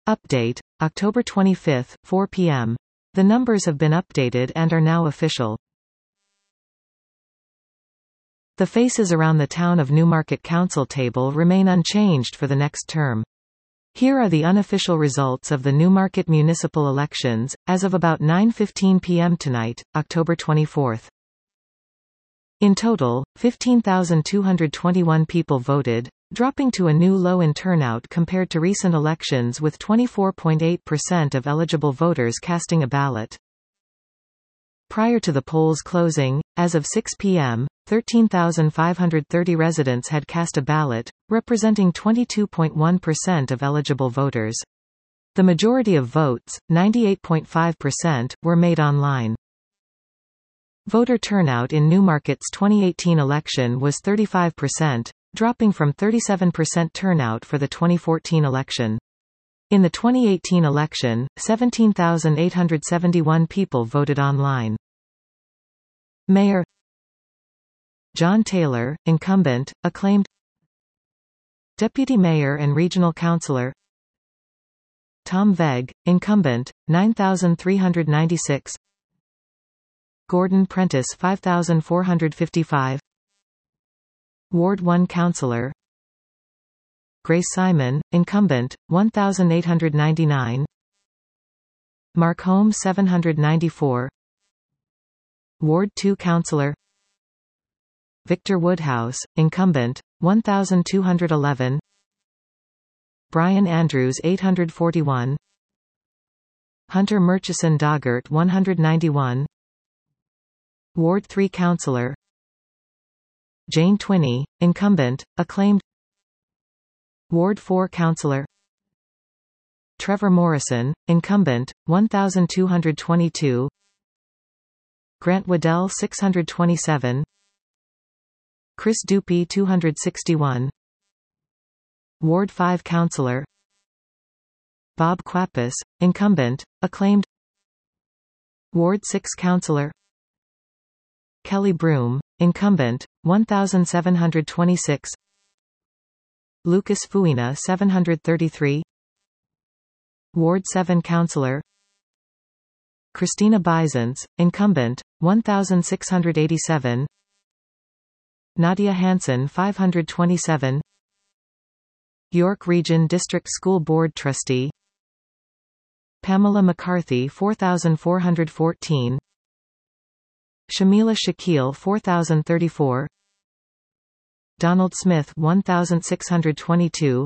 Update, October 25, 4 p.m. The numbers have been updated and are now official. The faces around the Town of Newmarket Council table remain unchanged for the next term. Here are the unofficial results of the Newmarket municipal elections, as of about 9:15 p.m. tonight, October 24. In total, 15,221 people voted, dropping to a new low in turnout compared to recent elections, with 24.8% of eligible voters casting a ballot. Prior to the polls closing, as of 6 p.m., 13,530 residents had cast a ballot, representing 22.1% of eligible voters. The majority of votes, 98.5%, were made online. Voter turnout in Newmarket's 2018 election was 35%, dropping from 37% turnout for the 2014 election. In the 2018 election, 17,871 people voted online. Mayor John Taylor, incumbent, acclaimed. Deputy Mayor and Regional Councillor Tom Vegg, incumbent, 9,396. Gordon Prentice 5,455. Ward 1 Councillor Grace Simon, incumbent, 1,899. Mark Holmes 794. Ward 2 Councillor Victor Woodhouse, incumbent, 1,211. Brian Andrews 841. Hunter Murchison Doggart 191. Ward 3 Councillor Jane Twinney, incumbent, acclaimed. Ward 4 Councillor Trevor Morrison, incumbent, 1,222. Grant Waddell 627. Chris Dupee 261. Ward 5 Councillor Bob Quapis, incumbent, acclaimed. Ward 6 Councillor Kelly Broom, incumbent, 1,726. Lucas Fuina 733. Ward 7 Councillor Christina Bisons, incumbent, 1,687. Nadia Hansen 527. York Region District School Board Trustee Pamela McCarthy 4,414. Shamila Shakil 4,034. Donald Smith 1,622.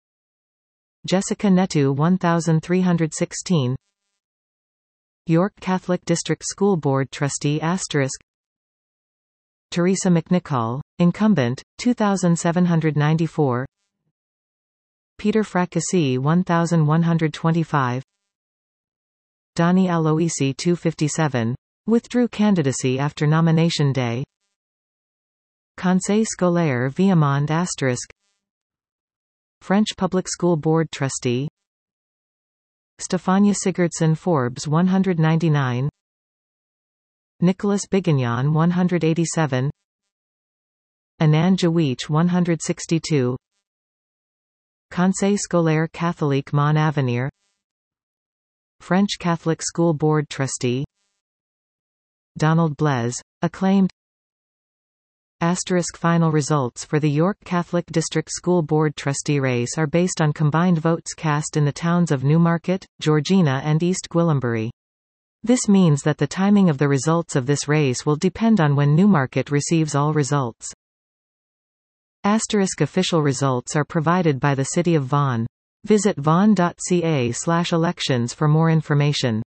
Jessica Netu 1,316. York Catholic District School Board Trustee *. Teresa McNichol, incumbent, 2,794. Peter Fracassi 1,125. Donnie Aloisi 257. Withdrew candidacy after nomination day. Conseil Scolaire Viamond *. French Public School Board Trustee Stefania Sigurdsson Forbes 199. Nicholas Bigignon 187. Anand Jawich 162. Conseil Scolaire Catholique Mon Avenir French Catholic School Board Trustee Donald Blaise, acclaimed. Final results for the York Catholic District School Board Trustee race are based on combined votes cast in the towns of Newmarket, Georgina and East Gwillimbury. This means that the timing of the results of this race will depend on when Newmarket receives all results. Official results are provided by the City of Vaughan. Visit vaughan.ca/elections for more information.